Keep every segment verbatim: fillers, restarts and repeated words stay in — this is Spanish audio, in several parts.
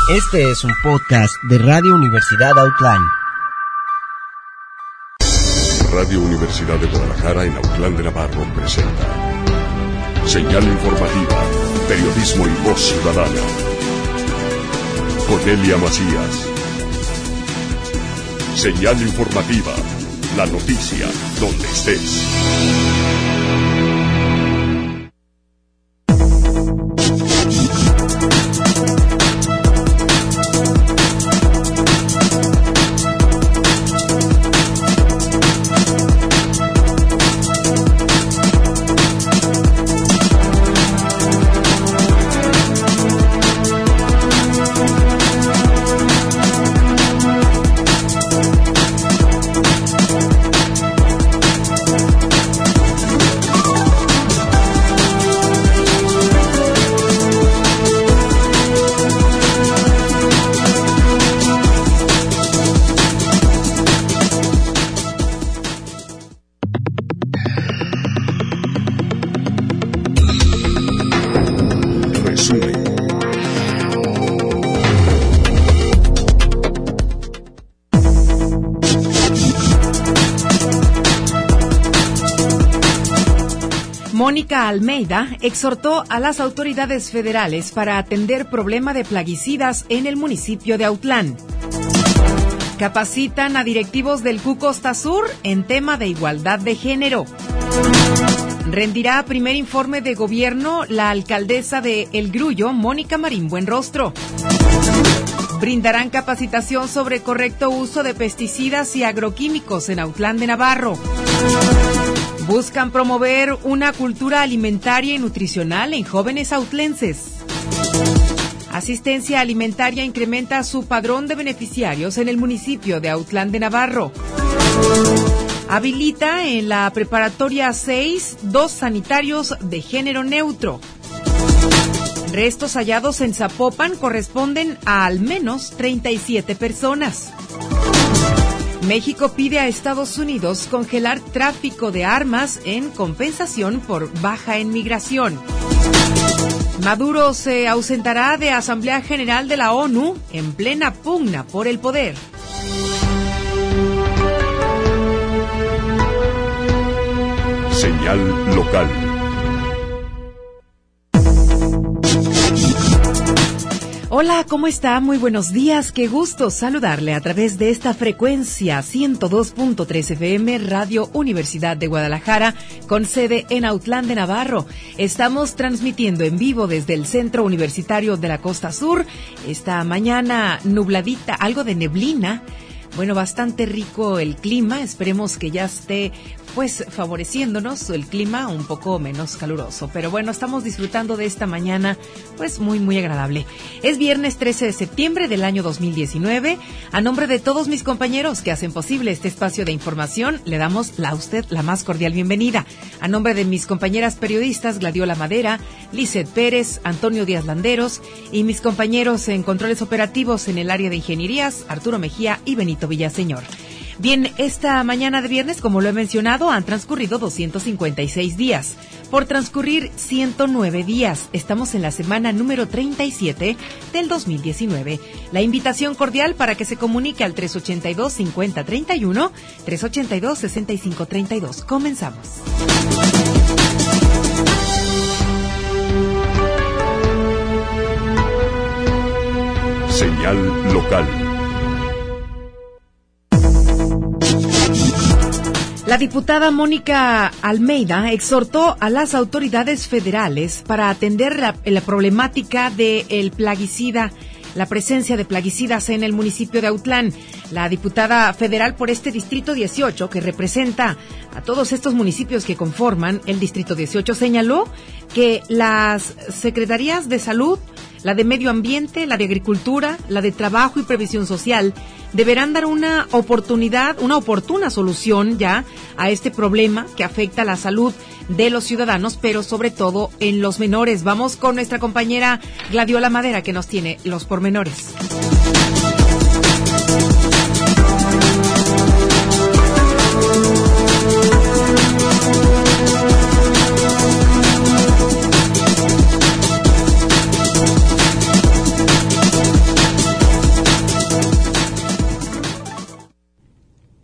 Este es un podcast de Radio Universidad Autlán. Radio Universidad de Guadalajara en Autlán de Navarro presenta Señal Informativa, Periodismo y Voz Ciudadana. Cornelia Macías. Señal Informativa, la noticia donde estés. Mónica Almeida exhortó a las autoridades federales para atender problema de plaguicidas en el municipio de Autlán. Capacitan a directivos del C U Costa Sur en tema de igualdad de género. Rendirá primer informe de gobierno la alcaldesa de El Grullo, Mónica Marín Buenrostro. Brindarán capacitación sobre correcto uso de pesticidas y agroquímicos en Autlán de Navarro. Buscan promover una cultura alimentaria y nutricional en jóvenes autlenses. Asistencia Alimentaria incrementa su padrón de beneficiarios en el municipio de Autlán de Navarro. Habilita en la preparatoria seis dos sanitarios de género neutro. Restos hallados en Zapopan corresponden a al menos treinta y siete personas. México pide a Estados Unidos congelar tráfico de armas en compensación por baja en migración. Maduro se ausentará de Asamblea General de la ONU en plena pugna por el poder. Señal local. Hola, ¿cómo está? Muy buenos días. Qué gusto saludarle a través de esta frecuencia ciento dos punto tres F M, Radio Universidad de Guadalajara, con sede en Autlán de Navarro. Estamos transmitiendo en vivo desde el Centro Universitario de la Costa Sur. Esta mañana nubladita, algo de neblina. Bueno, bastante rico el clima. Esperemos que ya esté pues favoreciéndonos el clima un poco menos caluroso. Pero bueno, estamos disfrutando de esta mañana pues muy, muy agradable. Es viernes trece de septiembre del año dos mil diecinueve. A nombre de todos mis compañeros que hacen posible este espacio de información, le damos a usted la más cordial bienvenida. A nombre de mis compañeras periodistas Gladiola Madera, Lizeth Pérez, Antonio Díaz Landeros y mis compañeros en controles operativos en el área de ingenierías, Arturo Mejía y Benito Villaseñor. Bien, esta mañana de viernes, como lo he mencionado, han transcurrido doscientos cincuenta y seis días. Por transcurrir ciento nueve días, estamos en la semana número treinta y siete del dos mil diecinueve. La invitación cordial para que se comunique al tres ochenta y dos, cincuenta, treinta y uno, tres ochenta y dos, sesenta y cinco, treinta y dos. Comenzamos. Señal local. La diputada Mónica Almeida exhortó a las autoridades federales para atender la, la problemática del plaguicida, la presencia de plaguicidas en el municipio de Autlán. La diputada federal por este distrito dieciocho, que representa a todos estos municipios que conforman el distrito dieciocho, señaló que las secretarías de salud, la de Medio Ambiente, la de Agricultura, la de Trabajo y Previsión Social, deberán dar una oportunidad, una oportuna solución ya a este problema que afecta a la salud de los ciudadanos, pero sobre todo en los menores. Vamos con nuestra compañera Gladiola Madera, que nos tiene los pormenores.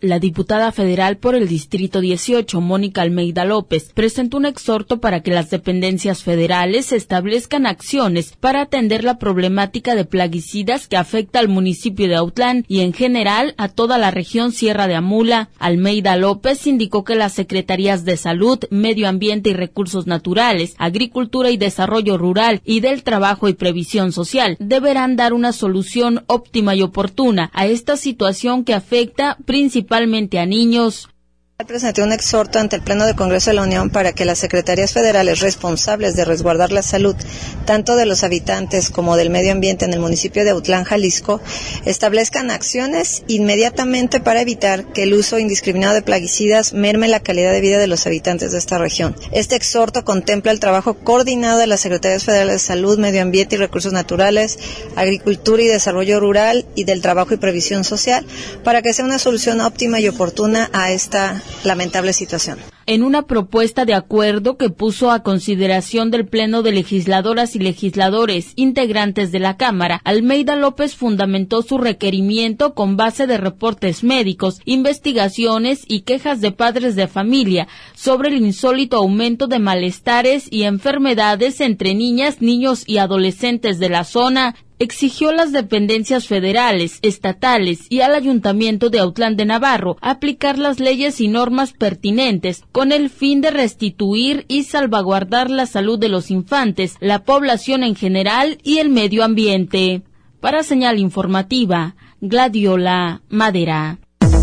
La diputada federal por el Distrito dieciocho, Mónica Almeida López, presentó un exhorto para que las dependencias federales establezcan acciones para atender la problemática de plaguicidas que afecta al municipio de Autlán y en general a toda la región Sierra de Amula. Almeida López indicó que las secretarías de Salud, Medio Ambiente y Recursos Naturales, Agricultura y Desarrollo Rural y del Trabajo y Previsión Social deberán dar una solución óptima y oportuna a esta situación que afecta principalmente principalmente a niños. Presenté un exhorto ante el Pleno del Congreso de la Unión para que las secretarías federales responsables de resguardar la salud, tanto de los habitantes como del medio ambiente en el municipio de Autlán, Jalisco, establezcan acciones inmediatamente para evitar que el uso indiscriminado de plaguicidas merme la calidad de vida de los habitantes de esta región. Este exhorto contempla el trabajo coordinado de las secretarías federales de Salud, Medio Ambiente y Recursos Naturales, Agricultura y Desarrollo Rural y del Trabajo y Previsión Social para que sea una solución óptima y oportuna a esta lamentable situación. En una propuesta de acuerdo que puso a consideración del Pleno de Legisladoras y Legisladores integrantes de la Cámara, Almeida López fundamentó su requerimiento con base de reportes médicos, investigaciones y quejas de padres de familia sobre el insólito aumento de malestares y enfermedades entre niñas, niños y adolescentes de la zona. Exigió a las dependencias federales, estatales y al Ayuntamiento de Autlán de Navarro aplicar las leyes y normas pertinentes con el fin de restituir y salvaguardar la salud de los infantes, la población en general y el medio ambiente. Para Señal Informativa, Gladiola Madera.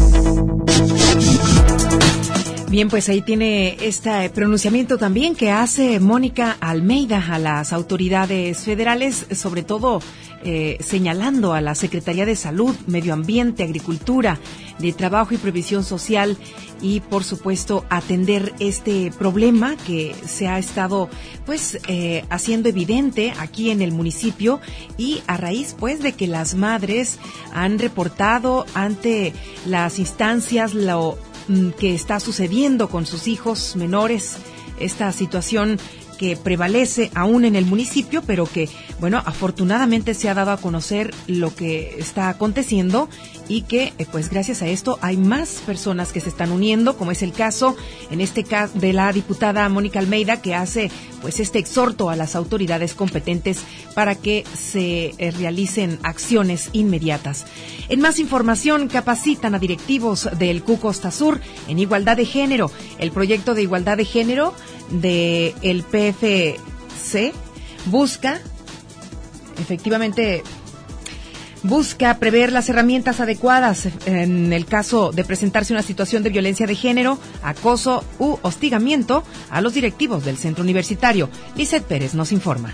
Bien, pues ahí tiene este pronunciamiento también que hace Mónica Almeida a las autoridades federales, sobre todo eh, señalando a la Secretaría de Salud, Medio Ambiente, Agricultura, de Trabajo y Previsión Social y, por supuesto, atender este problema que se ha estado, pues, eh, haciendo evidente aquí en el municipio y a raíz, pues, de que las madres han reportado ante las instancias lo que está sucediendo con sus hijos menores, esta situación que prevalece aún en el municipio, pero que, bueno, afortunadamente se ha dado a conocer lo que está aconteciendo y que, eh, pues gracias a esto hay más personas que se están uniendo, como es el caso, en este caso, de la diputada Mónica Almeida, que hace, pues, este exhorto a las autoridades competentes para que se eh, realicen acciones inmediatas. En más información, capacitan a directivos del Q Costa Sur en igualdad de género. El proyecto de igualdad de género de el P F C busca, efectivamente, busca prever las herramientas adecuadas en el caso de presentarse una situación de violencia de género, acoso u hostigamiento a los directivos del centro universitario. Lizeth Pérez nos informa.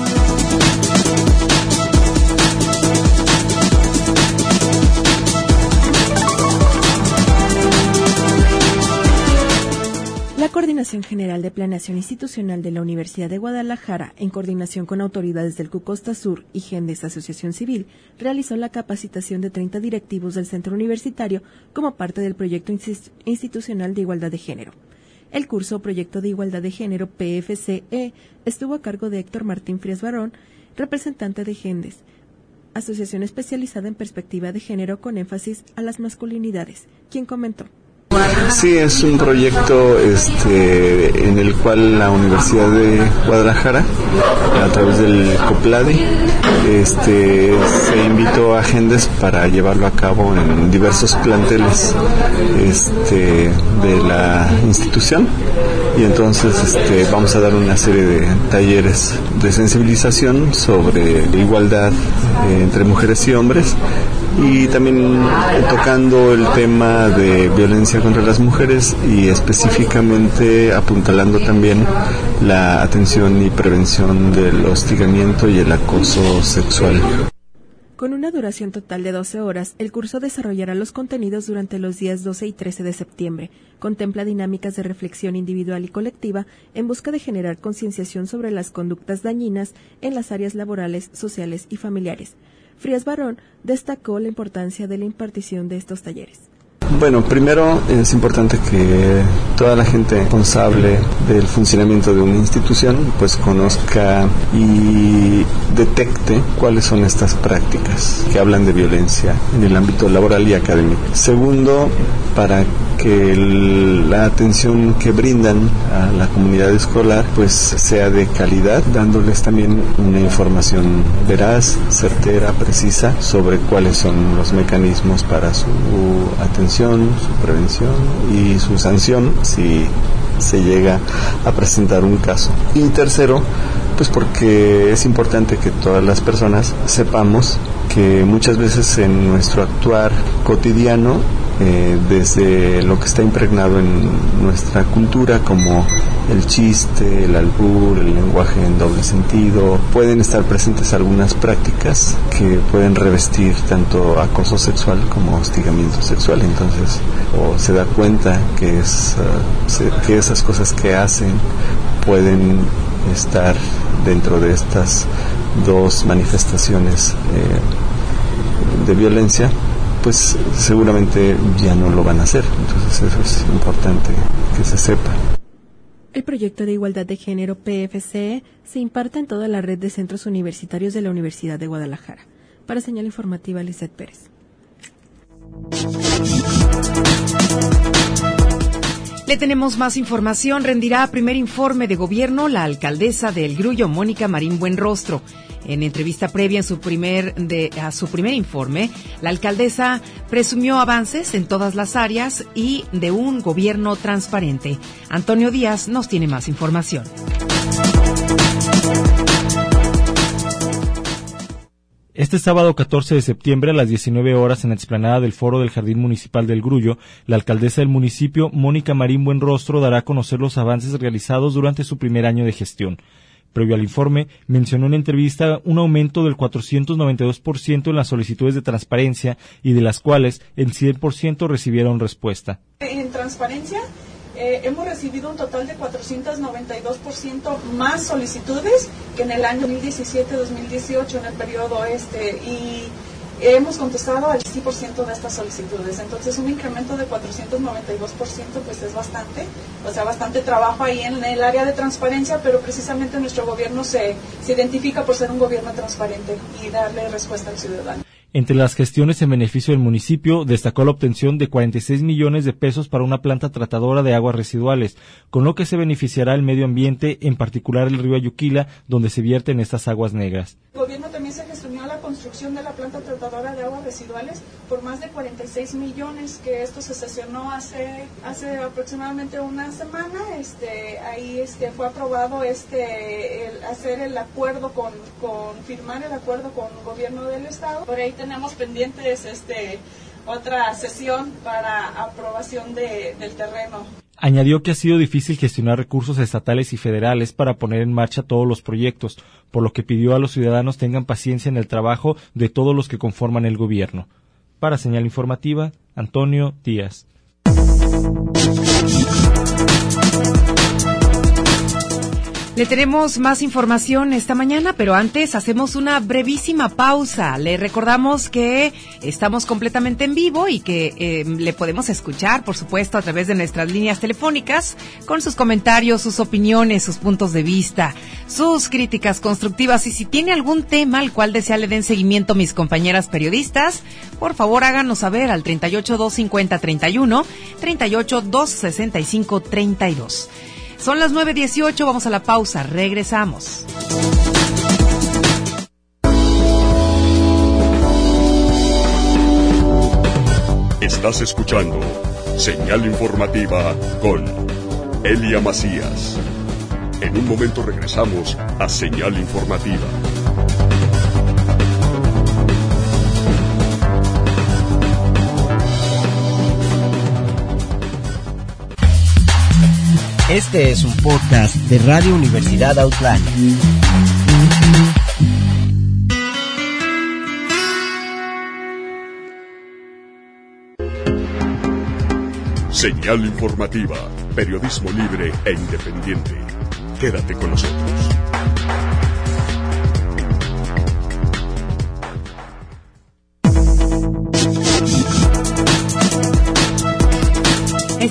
La Coordinación General de Planeación Institucional de la Universidad de Guadalajara, en coordinación con autoridades del Q Costa Sur y Gendes Asociación Civil, realizó la capacitación de treinta directivos del centro universitario como parte del proyecto institucional de igualdad de género. El curso Proyecto de Igualdad de Género P F C E estuvo a cargo de Héctor Martín Frías Barrón, representante de Gendes, asociación especializada en perspectiva de género con énfasis a las masculinidades, quien comentó. Sí, es un proyecto este, en el cual la Universidad de Guadalajara, a través del COPLADE, este, se invitó a Gendes para llevarlo a cabo en diversos planteles este, de la institución. Y entonces este, vamos a dar una serie de talleres de sensibilización sobre igualdad eh, entre mujeres y hombres, y también eh, tocando el tema de violencia contra las mujeres y específicamente apuntalando también la atención y prevención del hostigamiento y el acoso sexual. Con una duración total de doce horas, el curso desarrollará los contenidos durante los días doce y trece de septiembre. Contempla dinámicas de reflexión individual y colectiva en busca de generar concienciación sobre las conductas dañinas en las áreas laborales, sociales y familiares. Frías Barrón destacó la importancia de la impartición de estos talleres. Bueno, primero es importante que toda la gente responsable del funcionamiento de una institución pues conozca y detecte cuáles son estas prácticas que hablan de violencia en el ámbito laboral y académico. Segundo, para que el, la atención que brindan a la comunidad escolar pues sea de calidad, dándoles también una información veraz, certera, precisa sobre cuáles son los mecanismos para su atención, su prevención y su sanción si se llega a presentar un caso. Y tercero, pues porque es importante que todas las personas sepamos que muchas veces en nuestro actuar cotidiano, eh, desde lo que está impregnado en nuestra cultura, como el chiste, el albur, el lenguaje en doble sentido, pueden estar presentes algunas prácticas que pueden revestir tanto acoso sexual como hostigamiento sexual. Entonces, o se da cuenta que, es, uh, se, que esas cosas que hacen pueden estar dentro de estas dos manifestaciones eh, de violencia, pues seguramente ya no lo van a hacer. Entonces eso es importante que se sepa. El proyecto de igualdad de género P F C E se imparte en toda la red de centros universitarios de la Universidad de Guadalajara. Para Señal Informativa, Lizeth Pérez. Le tenemos más información. Rendirá primer informe de gobierno la alcaldesa de El Grullo, Mónica Marín Buenrostro. En entrevista previa en su primer de, a su primer informe, la alcaldesa presumió avances en todas las áreas y de un gobierno transparente. Antonio Díaz nos tiene más información. Este sábado catorce de septiembre a las diecinueve horas en la explanada del Foro del Jardín Municipal del Grullo, la alcaldesa del municipio, Mónica Marín Buenrostro, dará a conocer los avances realizados durante su primer año de gestión. Previo al informe, mencionó en entrevista un aumento del cuatrocientos noventa y dos por ciento en las solicitudes de transparencia y de las cuales el cien por ciento recibieron respuesta. En transparencia eh, hemos recibido un total de cuatrocientos noventa y dos por ciento más solicitudes que en el año dos mil diecisiete dos mil dieciocho en el periodo este y hemos contestado al cien por ciento de estas solicitudes. Entonces un incremento de cuatrocientos noventa y dos por ciento pues es bastante, o sea, bastante trabajo ahí en el área de transparencia, pero precisamente nuestro gobierno se, se identifica por ser un gobierno transparente y darle respuesta al ciudadano. Entre las gestiones en beneficio del municipio, destacó la obtención de cuarenta y seis millones de pesos para una planta tratadora de aguas residuales, con lo que se beneficiará el medio ambiente, en particular el río Ayuquila, donde se vierten estas aguas negras. El gobierno también se gestionó la construcción de la planta tratadora de aguas residuales por más de cuarenta y seis millones, que esto se sesionó hace hace aproximadamente una semana. Este ahí este fue aprobado este el hacer el acuerdo con con firmar el acuerdo con el gobierno del estado. Por ahí tenemos pendientes este otra sesión para aprobación de, del terreno. Añadió que ha sido difícil gestionar recursos estatales y federales para poner en marcha todos los proyectos, por lo que pidió a los ciudadanos tengan paciencia en el trabajo de todos los que conforman el gobierno. Para Señal Informativa, Antonio Díaz. Le tenemos más información esta mañana, pero antes hacemos una brevísima pausa. Le recordamos que estamos completamente en vivo y que eh, le podemos escuchar, por supuesto, a través de nuestras líneas telefónicas, con sus comentarios, sus opiniones, sus puntos de vista, sus críticas constructivas. Y si tiene algún tema al cual desea le den seguimiento mis compañeras periodistas, por favor háganos saber al treinta y ocho, doscientos cincuenta, treinta y uno, treinta y ocho, doscientos sesenta y cinco, treinta y dos. Son las nueve dieciocho, vamos a la pausa, regresamos. Estás escuchando Señal Informativa con Elia Macías. En un momento regresamos a Señal Informativa. Este es un podcast de Radio Universidad Outland. Señal Informativa, periodismo libre e independiente. Quédate con nosotros.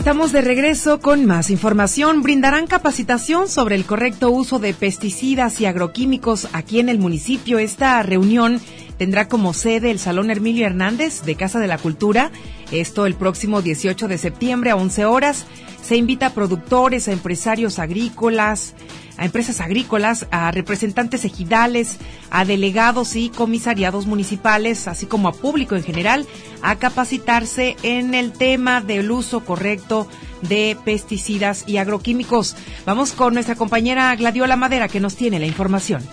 Estamos de regreso con más información. Brindarán capacitación sobre el correcto uso de pesticidas y agroquímicos aquí en el municipio. Esta reunión tendrá como sede el Salón Hermilio Hernández de Casa de la Cultura. Esto el próximo dieciocho de septiembre a once horas. Se invita a productores, a empresarios agrícolas, a empresas agrícolas, a representantes ejidales, a delegados y comisariados municipales, así como a público en general, a capacitarse en el tema del uso correcto de pesticidas y agroquímicos. Vamos con nuestra compañera Gladiola Madera, que nos tiene la información.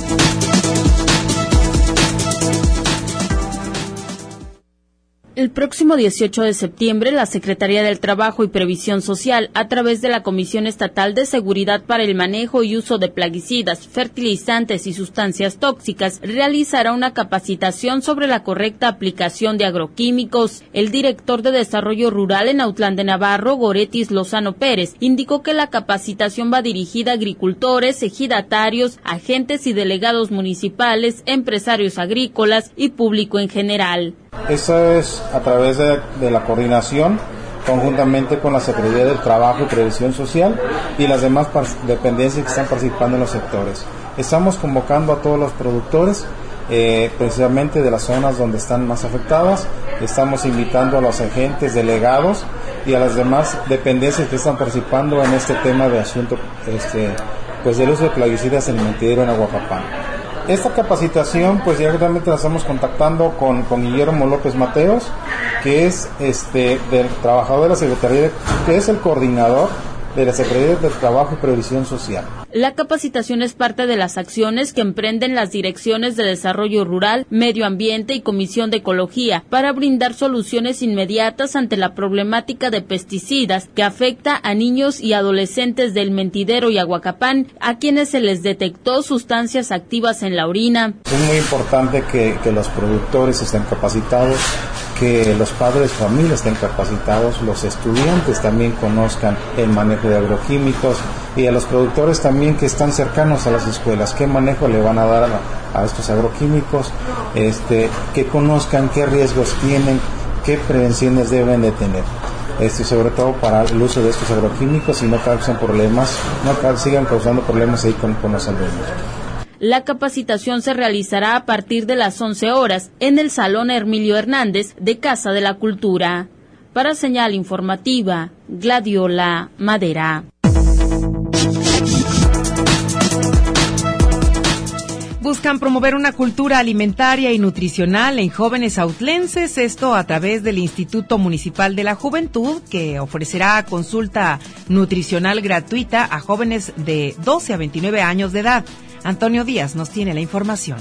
El próximo dieciocho de septiembre, la Secretaría del Trabajo y Previsión Social, a través de la Comisión Estatal de Seguridad para el Manejo y Uso de Plaguicidas, Fertilizantes y Sustancias Tóxicas, realizará una capacitación sobre la correcta aplicación de agroquímicos. El director de Desarrollo Rural en Autlán de Navarro, Goretis Lozano Pérez, indicó que la capacitación va dirigida a agricultores, ejidatarios, agentes y delegados municipales, empresarios agrícolas y público en general. Eso es a través de, de la coordinación conjuntamente con la Secretaría del Trabajo y Previsión Social y las demás dependencias que están participando en los sectores. Estamos convocando a todos los productores, eh, precisamente de las zonas donde están más afectadas. Estamos invitando a los agentes delegados y a las demás dependencias que están participando en este tema de asunto, este, pues del uso de plaguicidas en el mentidero en Aguapapán. Esta capacitación, pues directamente la estamos contactando con, con Guillermo López Mateos, que es este del trabajador de la Secretaría, que es el coordinador de la Secretaría del Trabajo y Previsión Social. La capacitación es parte de las acciones que emprenden las direcciones de Desarrollo Rural, Medio Ambiente y Comisión de Ecología para brindar soluciones inmediatas ante la problemática de pesticidas que afecta a niños y adolescentes del Mentidero y Aguacapán, a quienes se les detectó sustancias activas en la orina. Es muy importante que, que los productores estén capacitados, que los padres de familia estén capacitados, los estudiantes también conozcan el manejo de agroquímicos y a los productores también que están cercanos a las escuelas, qué manejo le van a dar a, a estos agroquímicos, este, que conozcan qué riesgos tienen, qué prevenciones deben de tener, este, sobre todo para el uso de estos agroquímicos y no causen problemas, no sigan causando problemas ahí con, con los alumnos. La capacitación se realizará a partir de las once horas en el Salón Hermilio Hernández de Casa de la Cultura. Para Señal Informativa, Gladiola Madera. Buscan promover una cultura alimentaria y nutricional en jóvenes autlenses, esto a través del Instituto Municipal de la Juventud, que ofrecerá consulta nutricional gratuita a jóvenes de doce a veintinueve años de edad. Antonio Díaz nos tiene la información.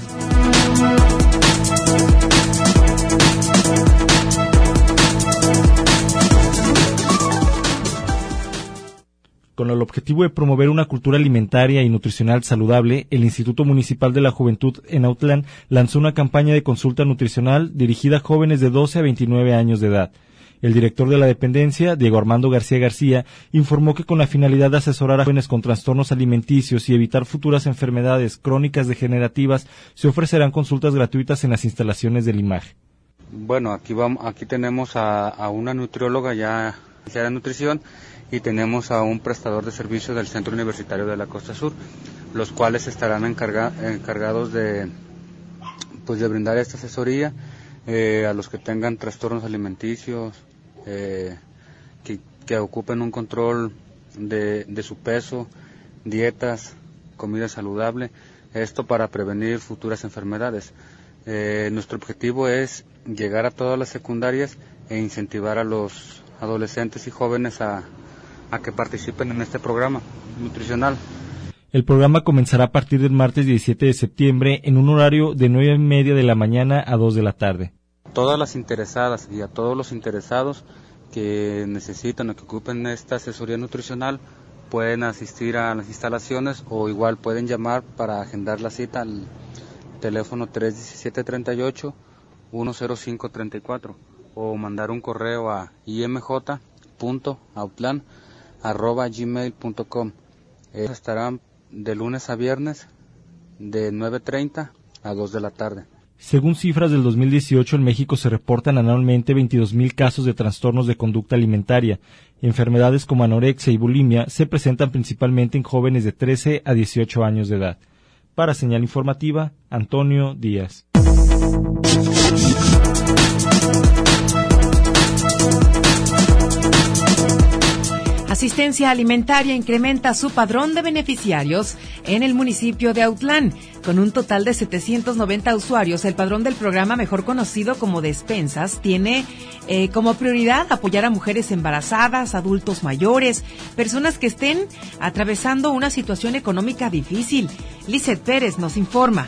Con el objetivo de promover una cultura alimentaria y nutricional saludable, el Instituto Municipal de la Juventud en Autlán lanzó una campaña de consulta nutricional dirigida a jóvenes de doce a veintinueve años de edad. El director de la dependencia, Diego Armando García García, informó que con la finalidad de asesorar a jóvenes con trastornos alimenticios y evitar futuras enfermedades crónicas degenerativas, se ofrecerán consultas gratuitas en las instalaciones del I M A G. Bueno, aquí vamos, aquí tenemos a, a una nutrióloga ya licenciada en nutrición y tenemos a un prestador de servicios del Centro Universitario de la Costa Sur, los cuales estarán encarga, encargados de, pues, de brindar esta asesoría eh, a los que tengan trastornos alimenticios, eh, que, que ocupen un control de, de su peso, dietas, comida saludable, esto para prevenir futuras enfermedades. Eh, nuestro objetivo es llegar a todas las secundarias e incentivar a los adolescentes y jóvenes a, a que participen en este programa nutricional. El programa comenzará a partir del martes diecisiete de septiembre en un horario de nueve y media de la mañana a dos de la tarde. Todas las interesadas y a todos los interesados que necesitan o que ocupen esta asesoría nutricional pueden asistir a las instalaciones o igual pueden llamar para agendar la cita al teléfono tres uno siete, tres ocho, uno cero cinco, tres cuatro o mandar un correo a imj punto autlan arroba gmail punto com. Ellos estarán de lunes a viernes de nueve treinta a dos de la tarde. Según cifras del dos mil dieciocho, en México se reportan anualmente veintidós mil casos de trastornos de conducta alimentaria. Enfermedades como anorexia y bulimia se presentan principalmente en jóvenes de trece a dieciocho años de edad. Para Señal Informativa, Antonio Díaz. Asistencia Alimentaria incrementa su padrón de beneficiarios en el municipio de Autlán. Con un total de setecientos noventa usuarios, el padrón del programa, mejor conocido como Despensas, tiene eh, como prioridad apoyar a mujeres embarazadas, adultos mayores, personas que estén atravesando una situación económica difícil. Lizeth Pérez nos informa.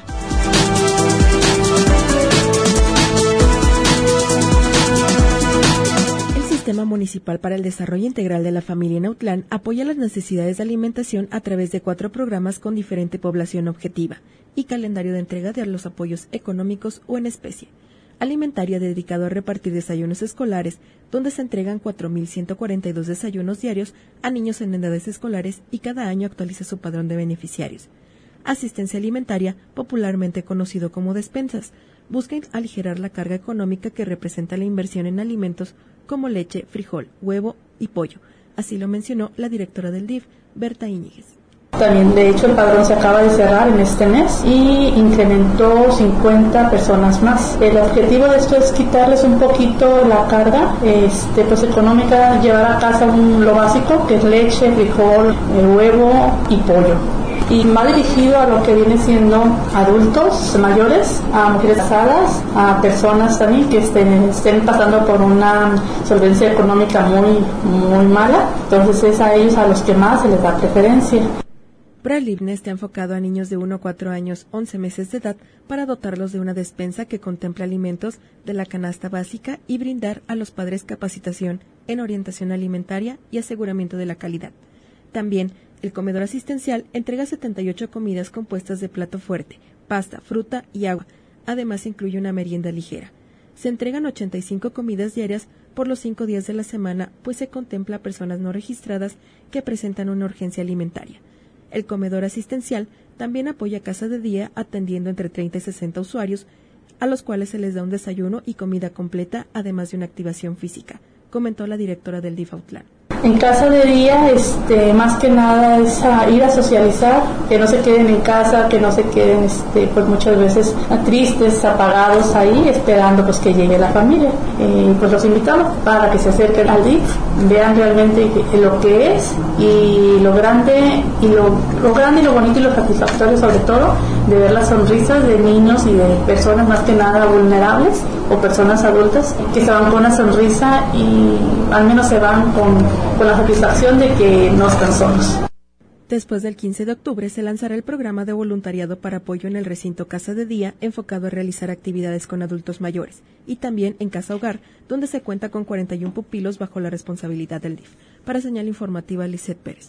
El Sistema Municipal para el Desarrollo Integral de la Familia en Autlán apoya las necesidades de alimentación a través de cuatro programas con diferente población objetiva y calendario de entrega de los apoyos económicos o en especie. Alimentaria, dedicado a repartir desayunos escolares, donde se entregan cuatro mil ciento cuarenta y dos desayunos diarios a niños en edades escolares y cada año actualiza su padrón de beneficiarios. Asistencia Alimentaria, popularmente conocido como Despensas, busca aligerar la carga económica que representa la inversión en alimentos como leche, frijol, huevo y pollo. Así lo mencionó la directora del D I F, Berta Íñiguez. También, de hecho, el padrón se acaba de cerrar en este mes y incrementó cincuenta personas más. El objetivo de esto es quitarles un poquito la carga este, pues económica, llevar a casa un, lo básico, que es leche, frijol, eh, huevo y pollo. Y más dirigido a lo que viene siendo adultos mayores, a mujeres casadas, a personas también que estén, estén pasando por una solvencia económica muy, muy mala. Entonces es a ellos a los que más se les da preferencia. Pralibne está enfocado a niños de uno a cuatro años, once meses de edad, para dotarlos de una despensa que contempla alimentos de la canasta básica y brindar a los padres capacitación en orientación alimentaria y aseguramiento de la calidad. También, el comedor asistencial entrega setenta y ocho comidas compuestas de plato fuerte, pasta, fruta y agua. Además, incluye una merienda ligera. Se entregan ochenta y cinco comidas diarias por los cinco días de la semana, pues se contempla a personas no registradas que presentan una urgencia alimentaria. El comedor asistencial también apoya Casa de Día, atendiendo entre treinta y sesenta usuarios, a los cuales se les da un desayuno y comida completa, además de una activación física, comentó la directora del D I F Autlán. En Casa de Día, este, más que nada es a ir a socializar, que no se queden en casa, que no se queden, este, pues muchas veces tristes, apagados ahí, esperando pues que llegue la familia. Eh, pues los invitamos para que se acerquen al D I F, vean realmente lo que es y lo grande y lo, lo grande y lo bonito y lo satisfactorio, sobre todo, de ver las sonrisas de niños y de personas más que nada vulnerables o personas adultas que se van con una sonrisa y al menos se van con con la satisfacción de que no están solos. Después del quince de octubre se lanzará el programa de voluntariado para apoyo en el recinto Casa de Día, enfocado a realizar actividades con adultos mayores, y también en Casa Hogar, donde se cuenta con cuarenta y uno pupilos bajo la responsabilidad del D I F. Para Señal Informativa, Lizeth Pérez.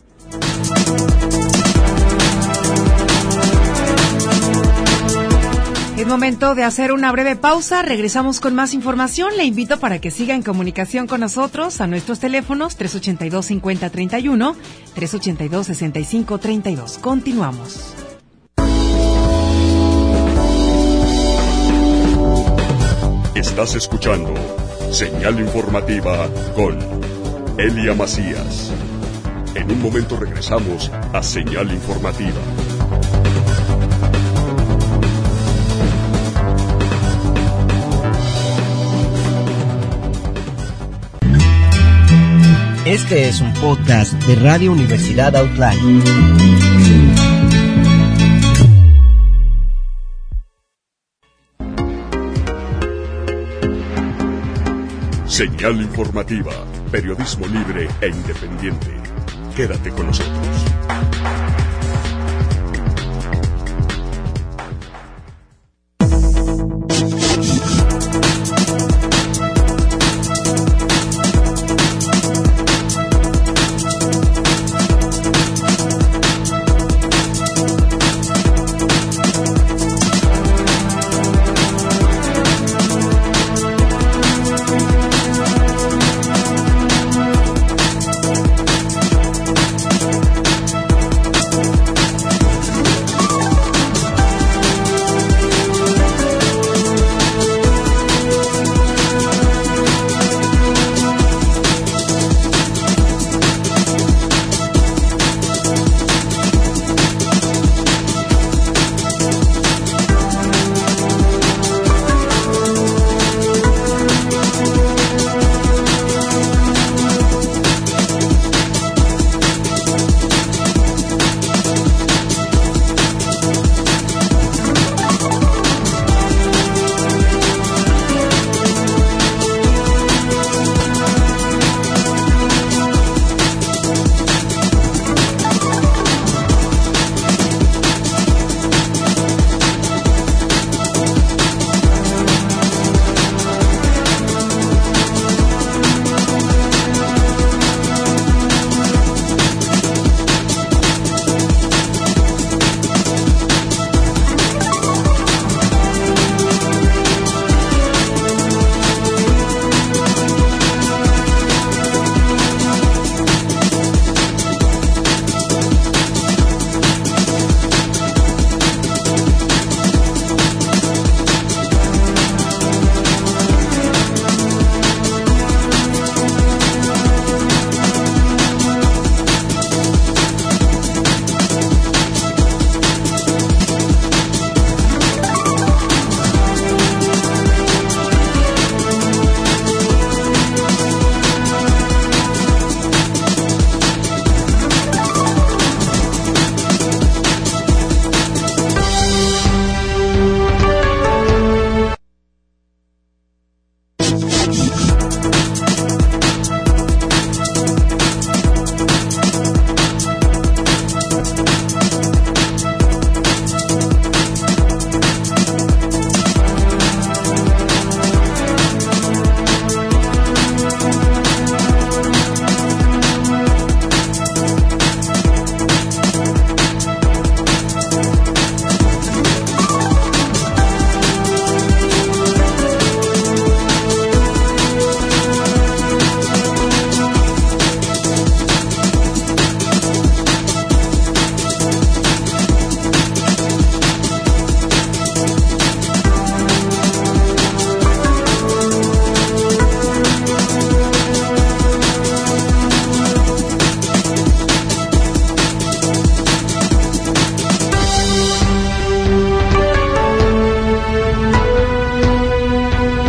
Es momento de hacer una breve pausa. Regresamos con más información. Le invito para que siga en comunicación con nosotros a nuestros teléfonos tres ochenta y dos, cincuenta, treinta y uno, tres ochenta y dos, sesenta y cinco, treinta y dos. Continuamos. Estás escuchando Señal Informativa con Elia Macías. En un momento regresamos a Señal Informativa. Este es un podcast de Radio Universidad Autlán. Señal Informativa, periodismo libre e independiente. Quédate con nosotros.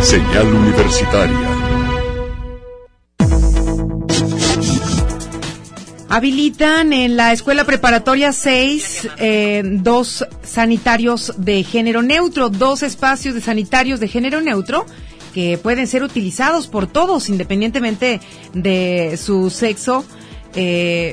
Señal Universitaria. Habilitan en la Escuela Preparatoria seis eh, dos sanitarios de género neutro, dos espacios de sanitarios de género neutro que pueden ser utilizados por todos, independientemente de su sexo eh,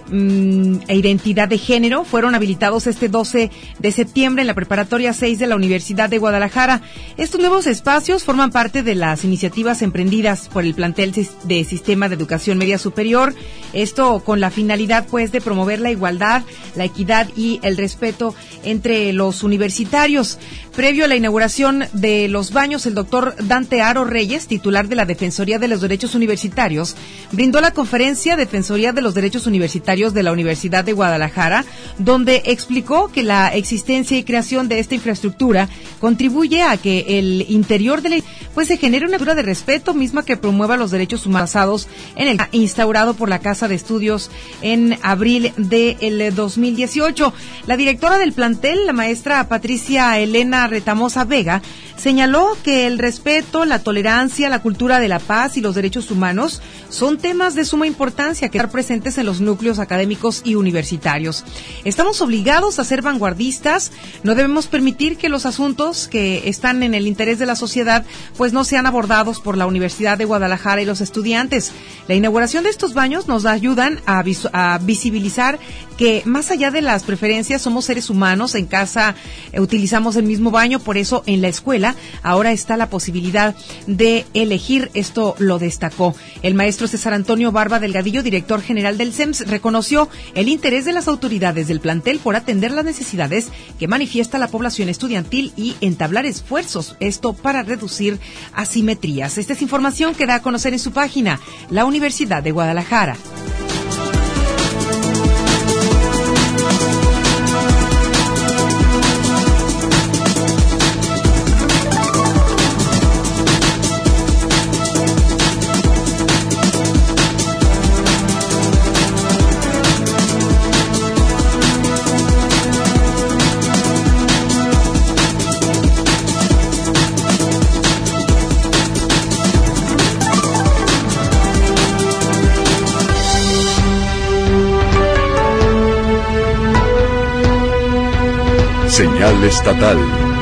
e identidad de género. Fueron habilitados este doce de septiembre en la Preparatoria seis de la Universidad de Guadalajara. Estos nuevos espacios forman parte de las iniciativas emprendidas por el plantel de Sistema de Educación Media Superior, esto con la finalidad pues de promover la igualdad, la equidad y el respeto entre los universitarios. Previo a la inauguración de los baños, el doctor Dante Aro Reyes, titular de la Defensoría de los Derechos Universitarios, brindó la conferencia Defensoría de los Derechos Universitarios de la Universidad de Guadalajara, donde explicó que la existencia y creación de esta infraestructura contribuye a que el interior de la pues se genere una cultura de respeto misma que promueva los derechos humanos basados en el instaurado por la Casa de Estudios en abril del dos mil dieciocho. La directora del plantel, la maestra Patricia Elena Retamosa Vega, señaló que el respeto, la tolerancia, la cultura de la paz y los derechos humanos son temas de suma importancia que están presentes en los núcleos académicos y universitarios. Estamos obligados a ser vanguardistas, no debemos permitir que los asuntos que están en el interés de la sociedad pues no sean abordados por la Universidad de Guadalajara y los estudiantes. La inauguración de estos baños nos ayudan a, vis- a visibilizar que más allá de las preferencias somos seres humanos. En casa eh, utilizamos el mismo baño, por eso en la escuela ahora está la posibilidad de elegir. Esto lo destacó. El maestro César Antonio Barba Delgadillo, director general del C E M S, reconoció el interés de las autoridades del plantel por atender las necesidades que manifiesta la población estudiantil y entablar esfuerzos, esto para reducir asimetrías. Esta es información que da a conocer en su página la Universidad de Guadalajara. Señal estatal.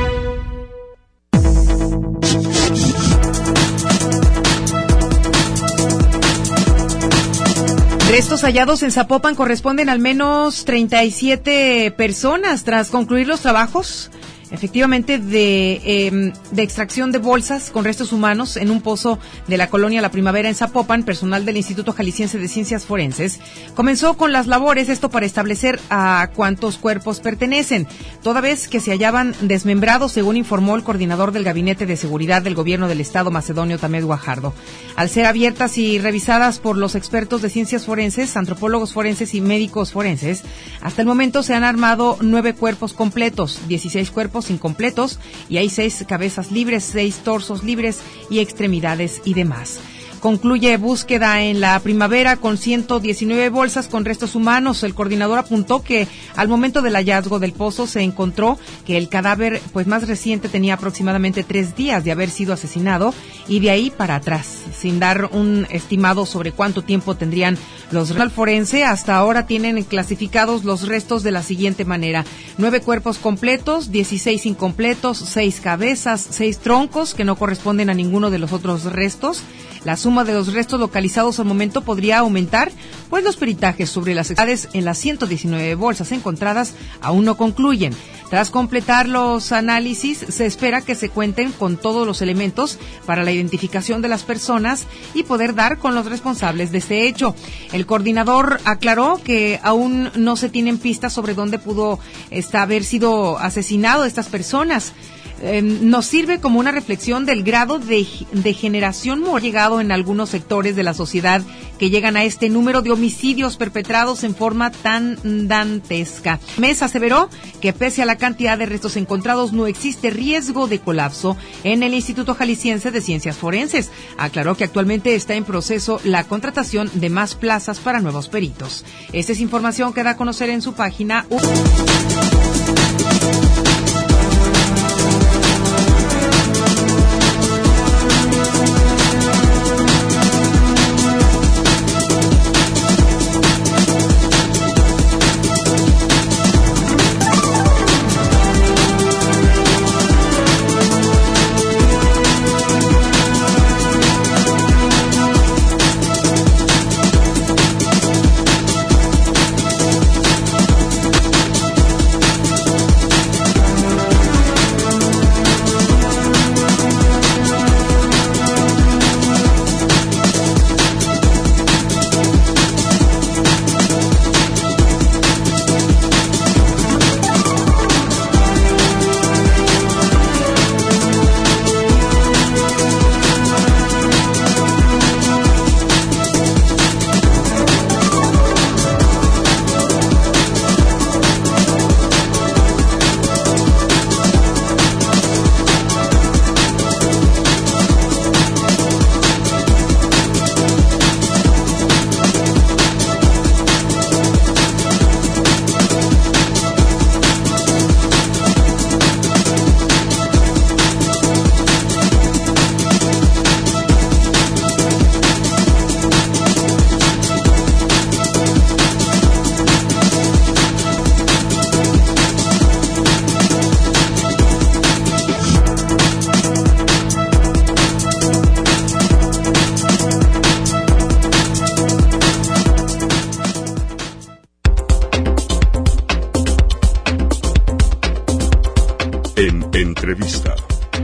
Restos hallados en Zapopan corresponden al menos treinta y siete personas tras concluir los trabajos efectivamente de, eh, de extracción de bolsas con restos humanos en un pozo de la colonia La Primavera en Zapopan. Personal del Instituto Jalisciense de Ciencias Forenses comenzó con las labores, esto para establecer a cuántos cuerpos pertenecen, toda vez que se hallaban desmembrados, según informó el coordinador del Gabinete de Seguridad del Gobierno del Estado, Macedonio Tamés Guajardo. Al ser abiertas y revisadas por los expertos de ciencias forenses, antropólogos forenses y médicos forenses, hasta el momento se han armado nueve cuerpos completos, dieciséis cuerpos incompletos y hay seis cabezas libres, seis torsos libres y extremidades y demás. Concluye búsqueda en La Primavera con ciento diecinueve bolsas con restos humanos. El coordinador apuntó que al momento del hallazgo del pozo se encontró que el cadáver pues más reciente tenía aproximadamente tres días de haber sido asesinado y de ahí para atrás, sin dar un estimado sobre cuánto tiempo tendrían los restos. El forense hasta ahora tienen clasificados los restos de la siguiente manera: nueve cuerpos completos, dieciséis incompletos, seis cabezas, seis troncos que no corresponden a ninguno de los otros restos. La suma de los restos localizados al momento podría aumentar, pues los peritajes sobre las edades en las ciento diecinueve bolsas encontradas aún no concluyen. Tras completar los análisis, se espera que se cuenten con todos los elementos para la identificación de las personas y poder dar con los responsables de este hecho. El coordinador aclaró que aún no se tienen pistas sobre dónde pudo esta, haber sido asesinado estas personas. Eh, nos sirve como una reflexión del grado de degeneración moral llegado en algunos sectores de la sociedad que llegan a este número de homicidios perpetrados en forma tan dantesca. Mesa aseveró que pese a la cantidad de restos encontrados no existe riesgo de colapso en el Instituto Jalisciense de Ciencias Forenses. Aclaró que actualmente está en proceso la contratación de más plazas para nuevos peritos. Esta es información que da a conocer en su página. Entrevista.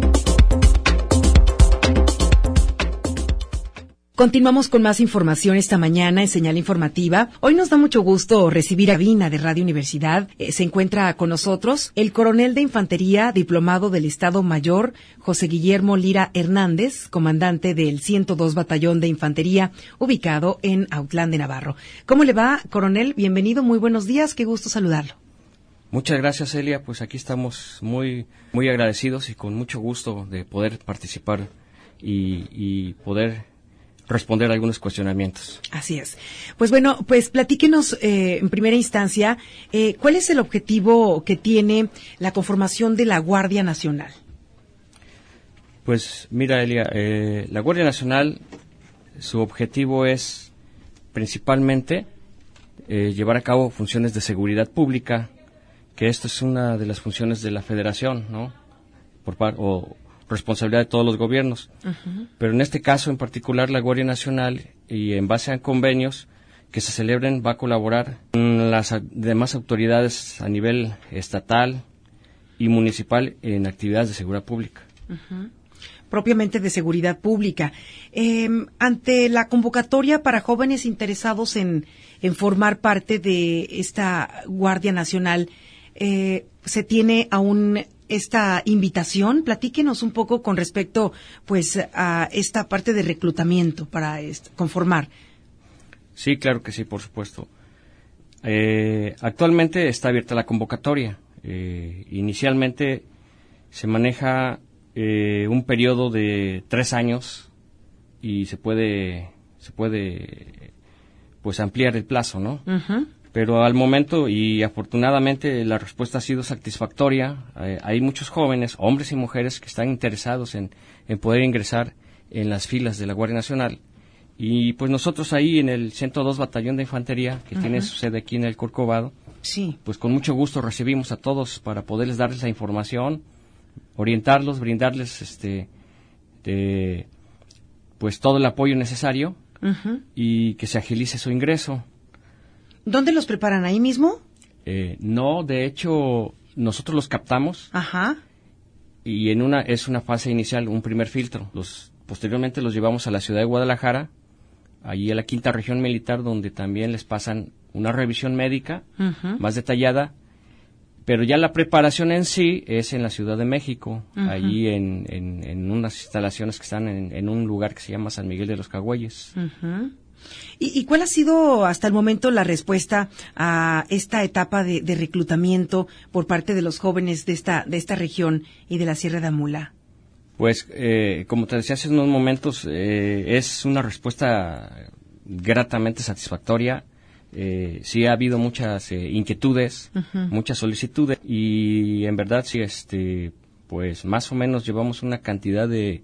Continuamos con más información esta mañana en Señal Informativa. Hoy nos da mucho gusto recibir a Vina de Radio Universidad. Eh, se encuentra con nosotros el coronel de Infantería, diplomado del Estado Mayor, José Guillermo Lira Hernández, comandante del ciento dos Batallón de Infantería, ubicado en Autlán de Navarro. ¿Cómo le va, coronel? Bienvenido, muy buenos días, qué gusto saludarlo. Muchas gracias, Elia. Pues aquí estamos muy, muy agradecidos y con mucho gusto de poder participar y, y poder responder a algunos cuestionamientos. Así es. Pues bueno, pues platíquenos eh, en primera instancia, eh, ¿cuál es el objetivo que tiene la conformación de la Guardia Nacional? Pues mira, Elia, eh, la Guardia Nacional, su objetivo es principalmente eh, llevar a cabo funciones de seguridad pública, que esto es una de las funciones de la Federación, ¿no? Por par, o responsabilidad de todos los gobiernos. Uh-huh. Pero en este caso en particular la Guardia Nacional, y en base a convenios que se celebren, va a colaborar con las demás autoridades a nivel estatal y municipal en actividades de seguridad pública. Uh-huh. Propiamente de seguridad pública. Eh, ante la convocatoria para jóvenes interesados en, en formar parte de esta Guardia Nacional, eh, ¿se tiene aún esta invitación? Platíquenos un poco con respecto, pues, a esta parte de reclutamiento para est- conformar. Sí, claro que sí, por supuesto. Eh, actualmente está abierta la convocatoria. Eh, inicialmente se maneja eh, un periodo de tres años y se puede, se puede, pues, ampliar el plazo, ¿no? Uh-huh. Pero al momento, y afortunadamente, la respuesta ha sido satisfactoria. Eh, hay muchos jóvenes, hombres y mujeres, que están interesados en, en poder ingresar en las filas de la Guardia Nacional. Y pues nosotros ahí en el ciento dos Batallón de Infantería, que uh-huh. tiene su sede aquí en el Corcovado, sí. pues con mucho gusto recibimos a todos para poderles darles la información, orientarlos, brindarles este, de, pues todo el apoyo necesario uh-huh. y que se agilice su ingreso. ¿Dónde los preparan? ¿Ahí mismo? Eh, no, de hecho, nosotros los captamos. Ajá. Y en una es una fase inicial, un primer filtro. Los posteriormente los llevamos a la ciudad de Guadalajara, allí a la quinta región militar, donde también les pasan una revisión médica uh-huh. más detallada. Pero ya la preparación en sí es en la Ciudad de México, uh-huh. allí en, en, en unas instalaciones que están en, en un lugar que se llama San Miguel de los Cagüeyes. Uh-huh. ¿Y, ¿Y cuál ha sido hasta el momento la respuesta a esta etapa de, de reclutamiento por parte de los jóvenes de esta de esta región y de la Sierra de Amula? Pues, eh, como te decía hace unos momentos, eh, es una respuesta gratamente satisfactoria. Eh, sí ha habido muchas eh, inquietudes, uh-huh. muchas solicitudes, y en verdad sí, este, pues más o menos llevamos una cantidad de,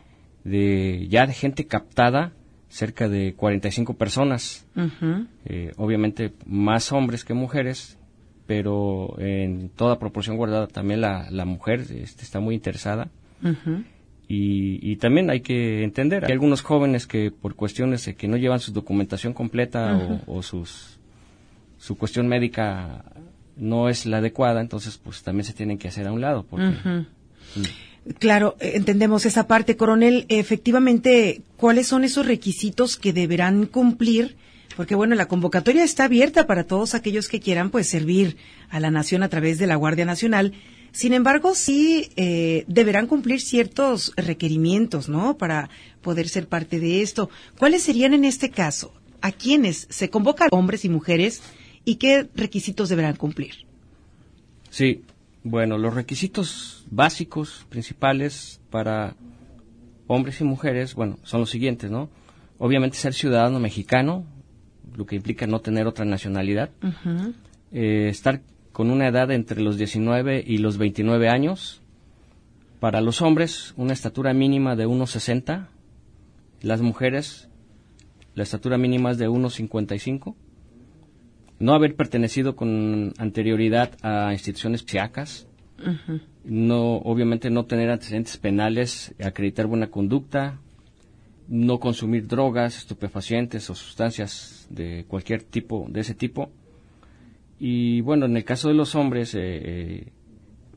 de ya de gente captada, cerca de cuarenta y cinco personas, uh-huh. eh, obviamente más hombres que mujeres, pero en toda proporción guardada también la, la mujer este, está muy interesada. Uh-huh. y, y también hay que entender, hay algunos jóvenes que por cuestiones de que no llevan su documentación completa uh-huh. o, o sus, su cuestión médica no es la adecuada, entonces pues también se tienen que hacer a un lado. Porque, uh-huh. Claro, entendemos esa parte, coronel. Efectivamente, ¿cuáles son esos requisitos que deberán cumplir? Porque, bueno, la convocatoria está abierta para todos aquellos que quieran, pues, servir a la nación a través de la Guardia Nacional. Sin embargo, sí eh, deberán cumplir ciertos requerimientos, ¿no?, para poder ser parte de esto. ¿Cuáles serían en este caso? ¿A quiénes se convocan, hombres y mujeres, y qué requisitos deberán cumplir? Sí. Bueno, los requisitos básicos, principales para hombres y mujeres, bueno, son los siguientes, ¿no? Obviamente ser ciudadano mexicano, lo que implica no tener otra nacionalidad. Uh-huh. Eh, estar con una edad entre los diecinueve y los veintinueve años. Para los hombres, una estatura mínima de uno sesenta. Las mujeres, la estatura mínima es de uno cincuenta y cinco. No haber pertenecido con anterioridad a instituciones psiquiátricas, uh-huh. no, obviamente no tener antecedentes penales, acreditar buena conducta, no consumir drogas, estupefacientes o sustancias de cualquier tipo, de ese tipo. Y bueno, en el caso de los hombres, eh, eh,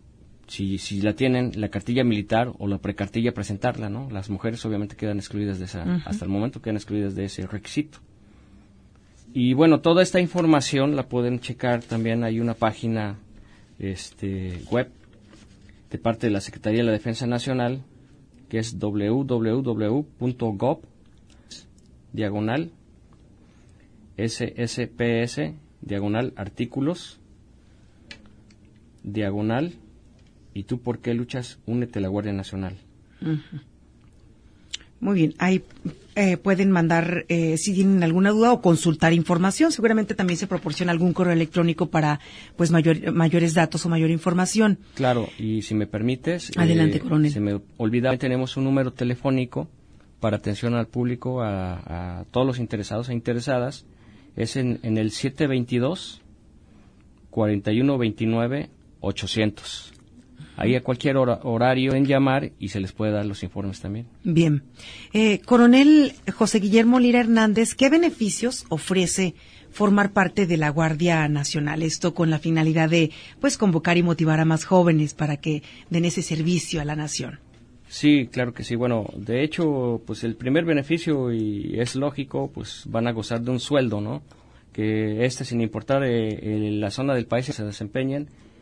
si, si la tienen, la cartilla militar o la precartilla, presentarla, ¿no? Las mujeres obviamente quedan excluidas de esa, uh-huh. hasta el momento quedan excluidas de ese requisito. Y bueno, toda esta información la pueden checar también, hay una página este, web de parte de la Secretaría de la Defensa Nacional, que es doble u doble u doble u punto gov diagonal S S P S diagonal artículos diagonal y tú por qué luchas, únete a la Guardia Nacional. Uh-huh. Muy bien, ahí eh, pueden mandar eh, si tienen alguna duda o consultar información. Seguramente también se proporciona algún correo electrónico para pues mayor, mayores datos o mayor información. Claro, y si me permites, adelante, eh, coronel. Se me olvidaba, tenemos un número telefónico para atención al público, a, a todos los interesados e interesadas. Es en, en el siete veintidós, cuarenta y uno veintinueve, ochocientos. Ahí a cualquier hora, horario en llamar y se les puede dar los informes también. Bien. Eh, coronel José Guillermo Lira Hernández, ¿qué beneficios ofrece formar parte de la Guardia Nacional? Esto con la finalidad de pues convocar y motivar a más jóvenes para que den ese servicio a la nación. Sí, claro que sí. Bueno, de hecho, pues el primer beneficio, y es lógico, pues van a gozar de un sueldo, ¿no? Que este, sin importar eh, en la zona del país que se desempeñen,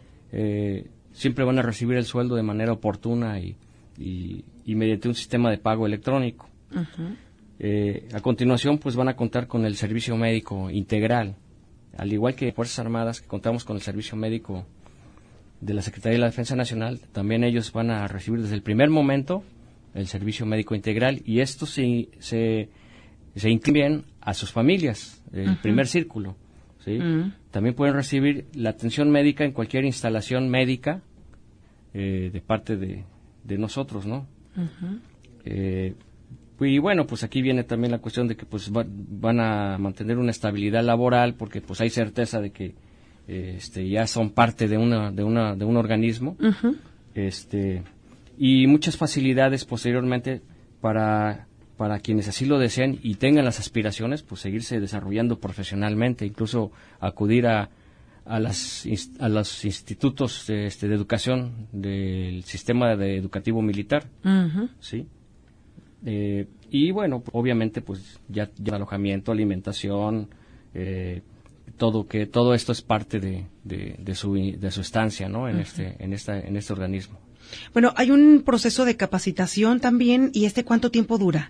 eh, siempre van a recibir el sueldo de manera oportuna y, y, y mediante un sistema de pago electrónico. Uh-huh. Eh, a continuación, pues van a contar con el servicio médico integral, al igual que Fuerzas Armadas, que contamos con el servicio médico de la Secretaría de la Defensa Nacional. También ellos van a recibir desde el primer momento el servicio médico integral, y esto se, se, se incluye a sus familias, el uh-huh. primer círculo. ¿Sí? Uh-huh. También pueden recibir la atención médica en cualquier instalación médica eh, de parte de, de nosotros, ¿no? Uh-huh. Eh, y bueno, pues aquí viene también la cuestión de que pues va, van a mantener una estabilidad laboral, porque pues hay certeza de que eh, este, ya son parte de una de una de un organismo, uh-huh. este y muchas facilidades posteriormente para para quienes así lo deseen y tengan las aspiraciones, pues seguirse desarrollando profesionalmente, incluso acudir a, a, las, a los institutos de, este, de educación del sistema de educativo militar, uh-huh. ¿sí? Eh, y bueno, obviamente, pues ya, ya alojamiento, alimentación, eh, todo que todo esto es parte de, de, de su de su estancia, ¿no? En uh-huh. este en esta en este organismo. Bueno, hay un proceso de capacitación también, ¿y este cuánto tiempo dura?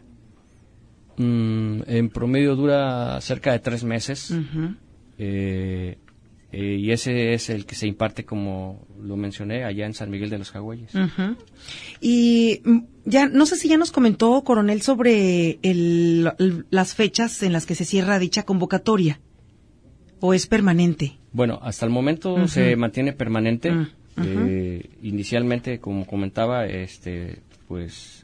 Mm, en promedio dura cerca de tres meses, uh-huh. eh, eh, y ese es el que se imparte, como lo mencioné, allá en San Miguel de los Jagüeyes. Uh-huh. Y ya no sé si ya nos comentó, coronel, sobre el, el, las fechas en las que se cierra dicha convocatoria, o es permanente. Bueno, hasta el momento uh-huh. se mantiene permanente. Uh-huh. Eh, inicialmente, como comentaba, este, pues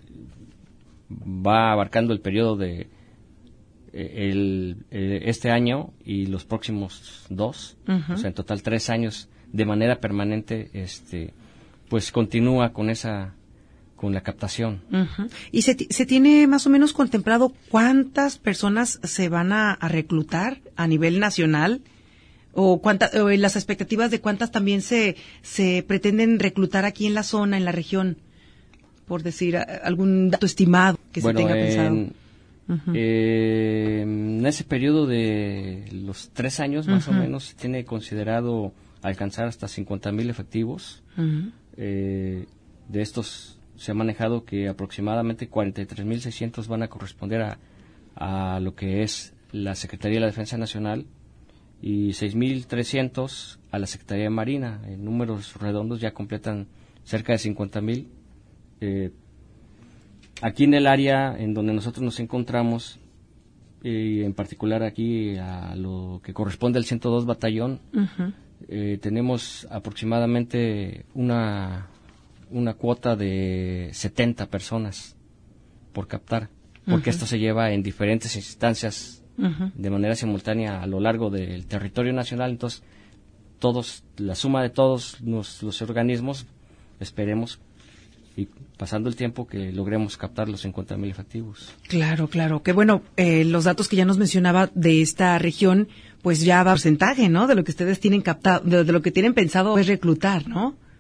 va abarcando el periodo de eh, el, eh, este año y los próximos dos, uh-huh. o sea, en total tres años de manera permanente, este, pues continúa con esa, con la captación. Uh-huh. ¿Y se, se tiene más o menos contemplado cuántas personas se van a, a reclutar a nivel nacional? ¿O, cuánta, o las expectativas de cuántas también se, se pretenden reclutar aquí en la zona, en la región? Por decir algún dato estimado que bueno, se tenga pensado. En, uh-huh. eh, en ese periodo de los tres años, más uh-huh. o menos, se tiene considerado alcanzar hasta cincuenta mil efectivos. Uh-huh. Eh, de estos se ha manejado que aproximadamente cuarenta y tres mil seiscientos van a corresponder a, a lo que es la Secretaría de la Defensa Nacional y seis mil trescientos a la Secretaría de Marina. En números redondos ya completan cerca de cincuenta mil. Eh, aquí en el área en donde nosotros nos encontramos, y eh, en particular aquí a lo que corresponde al ciento dos Batallón, uh-huh. eh, tenemos aproximadamente una, una cuota de setenta personas por captar, porque uh-huh. esto se lleva en diferentes instancias uh-huh. de manera simultánea a lo largo del territorio nacional. Entonces, todos, la suma de todos los, los organismos, esperemos, y pasando el tiempo, que logremos captar los cincuenta mil efectivos. Claro, claro. Que bueno, eh, los datos que ya nos mencionaba de esta región, pues ya va porcentaje, ¿no? De lo que ustedes tienen captado, de, de lo que tienen pensado es reclutar, ¿no?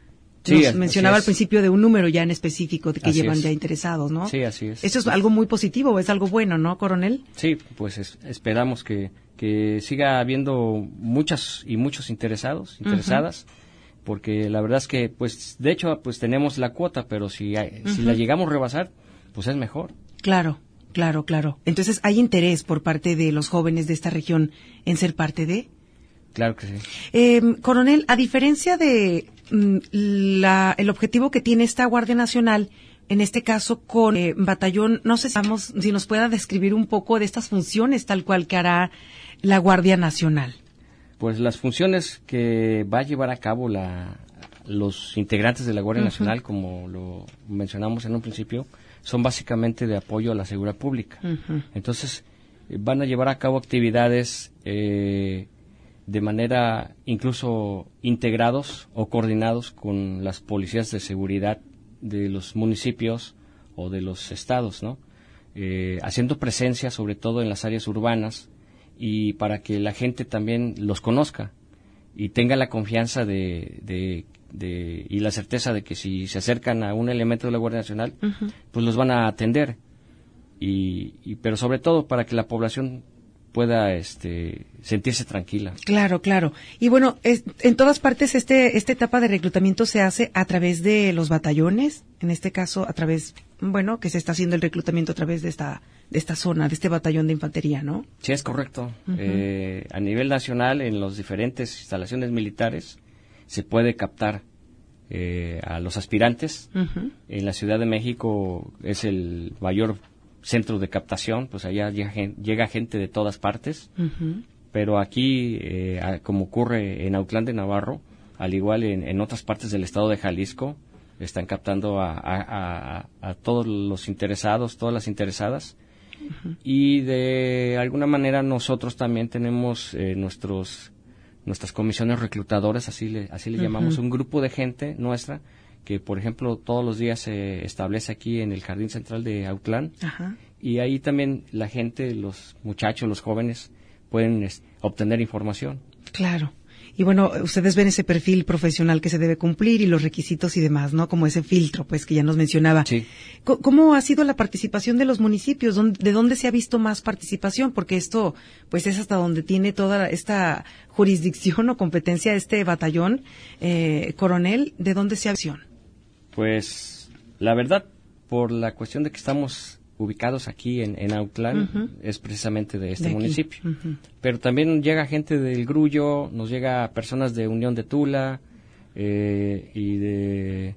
Sí, Nos mencionaba al principio de un número ya en específico de que así llevan es. ya interesados, ¿no? Sí, así es. Esto es algo muy positivo, es algo bueno, ¿no, coronel? Sí, pues es, esperamos que, que siga habiendo muchas y muchos interesados, interesadas, uh-huh. porque la verdad es que, pues, de hecho, pues tenemos la cuota, pero si, hay, uh-huh. si la llegamos a rebasar, pues es mejor. Claro, claro, claro. Entonces, ¿hay interés por parte de los jóvenes de esta región en ser parte de...? Claro que sí. Eh, coronel, a diferencia de mm, la, el objetivo que tiene esta Guardia Nacional, en este caso con eh, batallón, no sé si nos pueda describir un poco de estas funciones tal cual que hará la Guardia Nacional. Pues las funciones que va a llevar a cabo la, los integrantes de la Guardia uh-huh. Nacional, como lo mencionamos en un principio, son básicamente de apoyo a la seguridad pública. Uh-huh. Entonces, van a llevar a cabo actividades eh, de manera incluso integrados o coordinados con las policías de seguridad de los municipios o de los estados, ¿no? Eh, haciendo presencia sobre todo en las áreas urbanas y para que la gente también los conozca y tenga la confianza de, de, de y la certeza de que si se acercan a un elemento de la Guardia Nacional, uh-huh. pues los van a atender y, y pero sobre todo para que la población pueda este sentirse tranquila. Claro, claro. Y bueno, es, en todas partes este esta etapa de reclutamiento se hace a través de los batallones, en este caso a través, bueno, que se está haciendo el reclutamiento a través de esta de esta zona, de este batallón de infantería, ¿no? Sí, es correcto. Uh-huh. Eh, a nivel nacional, en las diferentes instalaciones militares, se puede captar eh, a los aspirantes. Uh-huh. En la Ciudad de México es el mayor centro de captación, pues allá llega, llega gente de todas partes, uh-huh. pero aquí, eh, como ocurre en Autlán de Navarro, al igual en, en otras partes del estado de Jalisco, están captando a, a, a, a todos los interesados, todas las interesadas, uh-huh. y de alguna manera nosotros también tenemos eh, nuestros nuestras comisiones reclutadoras, así le, así le uh-huh. llamamos, un grupo de gente nuestra, que por ejemplo todos los días se establece aquí en el Jardín Central de Autlán. Ajá. Y ahí también la gente, los muchachos, los jóvenes pueden es, obtener información. Claro. Y bueno, ustedes ven ese perfil profesional que se debe cumplir y los requisitos y demás, ¿no? Como ese filtro, pues, que ya nos mencionaba. Sí. ¿Cómo ha sido la participación de los municipios? ¿De dónde se ha visto más participación? Porque esto, pues, es hasta donde tiene toda esta jurisdicción o competencia este batallón, eh, coronel. ¿De dónde se ha visto? Pues, la verdad, por la cuestión de que estamos ubicados aquí en, en Autlán, uh-huh. es precisamente de este de municipio. Uh-huh. Pero también llega gente del Grullo, nos llega personas de Unión de Tula eh, y de,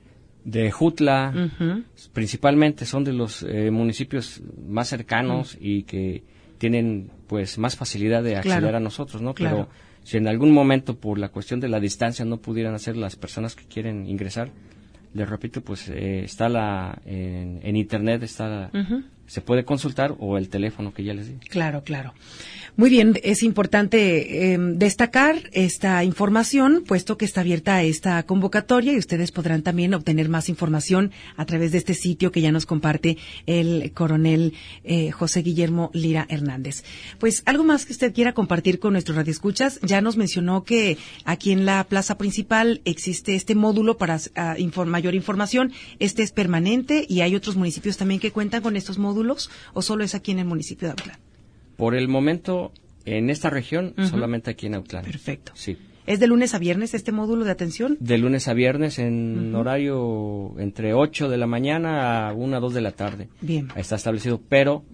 de Jutla, uh-huh. principalmente son de los eh, municipios más cercanos uh-huh. y que tienen pues más facilidad de acceder claro. a nosotros, ¿no? Claro. Pero si en algún momento por la cuestión de la distancia no pudieran hacer las personas que quieren ingresar, les repito, pues eh, está la en, en internet está la, uh-huh. se puede consultar o el teléfono que ya les di. Claro, claro. Muy bien, es importante eh, destacar esta información, puesto que está abierta esta convocatoria y ustedes podrán también obtener más información a través de este sitio que ya nos comparte el coronel eh, José Guillermo Lira Hernández. Pues algo más que usted quiera compartir con nuestros radioescuchas. Ya nos mencionó que aquí en la plaza principal existe este módulo para uh, inform- mayor información. Este es permanente y hay otros municipios también que cuentan con estos módulos, o solo es aquí en el municipio de Autlán. Por el momento, en esta región, uh-huh. solamente aquí en Autlán. Perfecto. Sí. ¿Es de lunes a viernes este módulo de atención? De lunes a viernes en uh-huh. horario entre ocho de la mañana a una, dos de la tarde. Bien. Está establecido, pero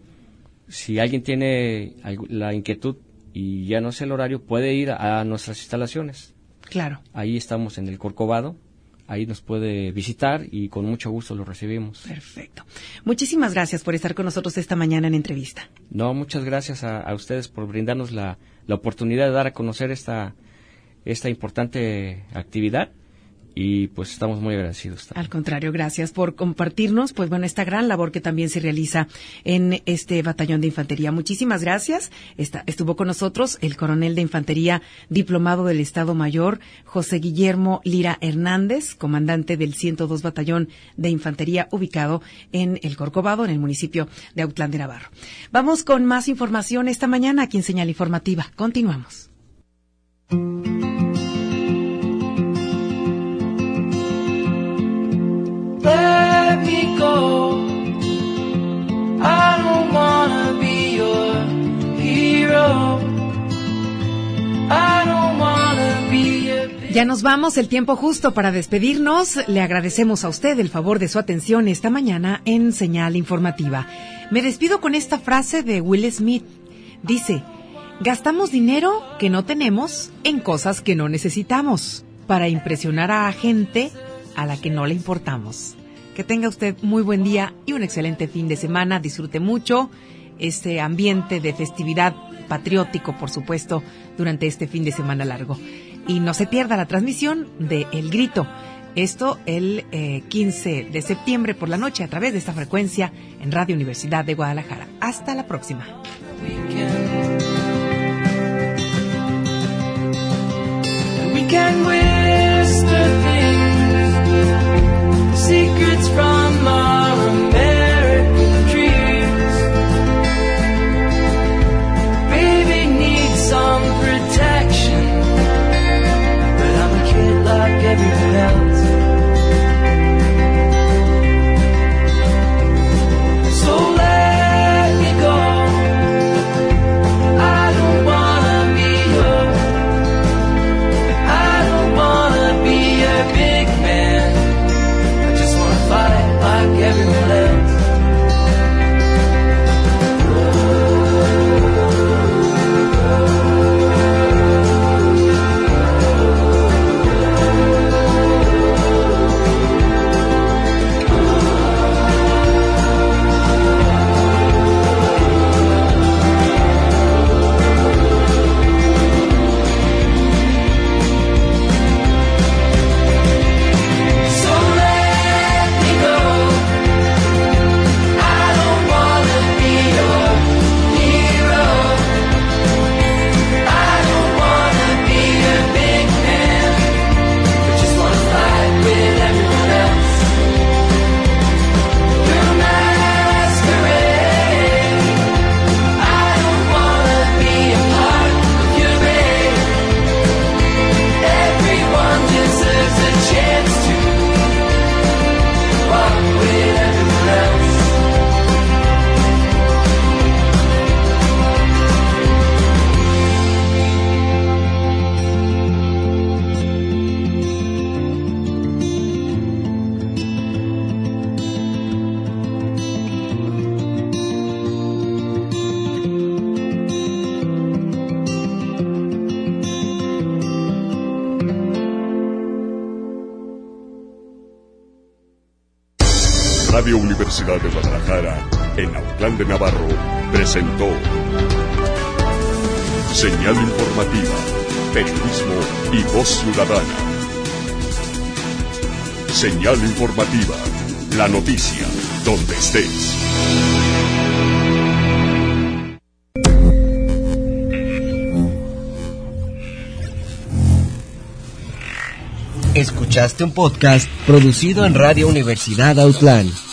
si alguien tiene la inquietud y ya no sé el horario, puede ir a nuestras instalaciones. Claro. Ahí estamos en el Corcovado. Ahí nos puede visitar y con mucho gusto lo recibimos. Perfecto. Muchísimas gracias por estar con nosotros esta mañana en entrevista. No, muchas gracias a, a ustedes por brindarnos la, la oportunidad de dar a conocer esta, esta importante actividad. Y pues estamos muy agradecidos también. Al contrario, gracias por compartirnos, pues bueno, esta gran labor que también se realiza en este batallón de infantería. Muchísimas gracias. Está, estuvo con nosotros el coronel de infantería diplomado del Estado Mayor, José Guillermo Lira Hernández, comandante del ciento dos Batallón de Infantería, ubicado en el Corcovado, en el municipio de Autlán de Navarro. Vamos con más información esta mañana aquí en Señal Informativa. Continuamos. ya nos vamos, el tiempo justo para despedirnos. Le agradecemos a usted el favor de su atención esta mañana en Señal Informativa. Me despido con esta frase de Will Smith. Dice: gastamos dinero que no tenemos en cosas que no necesitamos para impresionar a gente a la que no le importamos. Que tenga usted muy buen día y un excelente fin de semana. Disfrute mucho este ambiente de festividad patriótico, por supuesto, durante este fin de semana largo. Y no se pierda la transmisión de El Grito. Esto el eh, quince de septiembre por la noche a través de esta frecuencia en Radio Universidad de Guadalajara. Hasta la próxima. We can whisper things, secrets from our American dreams. Baby needs some protection, but I'm a kid like everyone else. So let me go. I don't wanna be your, I don't wanna be a big man. I just wanna fight like everyone else. Radio Universidad de Guadalajara, en Autlán de Navarro, presentó Señal Informativa, Periodismo y Voz Ciudadana. Señal Informativa, la noticia, donde estés. Escuchaste un podcast producido en Radio Universidad Autlán.